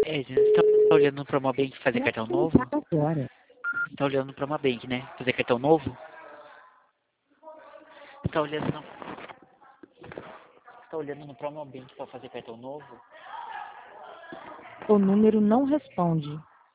Você tá olhando pra uma bank fazer cartão novo? Agora. Tá olhando pra uma bank, né? Fazer cartão novo? Tá olhando, tá olhando no Promobank pra fazer cartão novo? O número não responde.